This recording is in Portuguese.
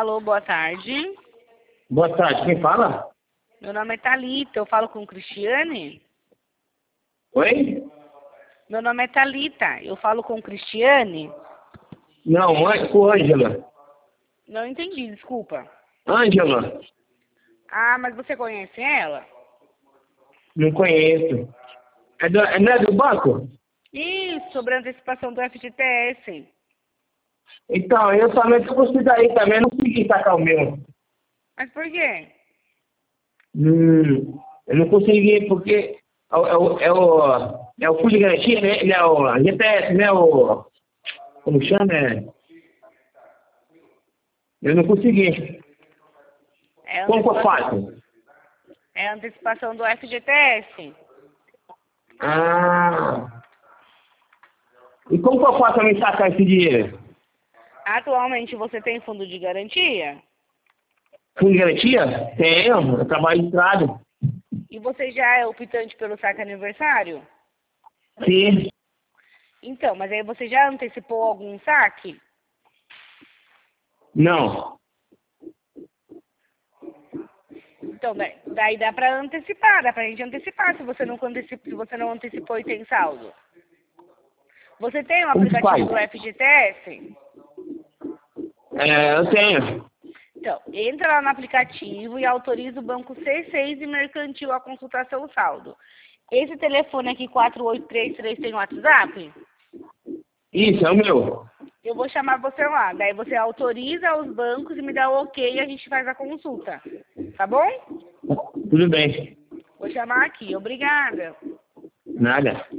Alô, boa tarde. Boa tarde, quem fala? Meu nome é Thalita, eu falo com Cristiane? Oi? Meu nome é Thalita, eu falo com Cristiane? Não, com Ângela. Não entendi, desculpa. Ângela? Ah, mas você conhece ela? Não conheço. Não é do banco? Isso, sobre a antecipação do FGTS. Então, eu também tô com isso daí também, não consegui sacar o meu. Mas por quê? Eu não consegui porque é o fundo de garantia, né? Ele é o GPS, né? Como chama? Eu não consegui. É a Como que eu antecipação, faço? é a antecipação do FGTS. Ah. E como que eu faço pra me sacar esse dinheiro? Atualmente você tem fundo de garantia? Fundo de garantia? Tenho, eu trabalho de estrada. E você já é optante pelo saque aniversário? Sim. Então, mas aí você já antecipou algum saque? Não. Então, daí dá pra antecipar, dá pra gente antecipar se você não antecipou e tem saldo. Você tem o Como que aplicativo faz? do FGTS? Eu tenho. Então, entra lá no aplicativo e autoriza o banco C6 e Mercantil a consultação saldo. Esse telefone aqui, 4833, tem WhatsApp? Isso, é o meu. Eu vou chamar você lá. Daí você autoriza os bancos e me dá o ok e a gente faz a consulta. Tá bom? Tudo bem. Vou chamar aqui. Obrigada. Nada.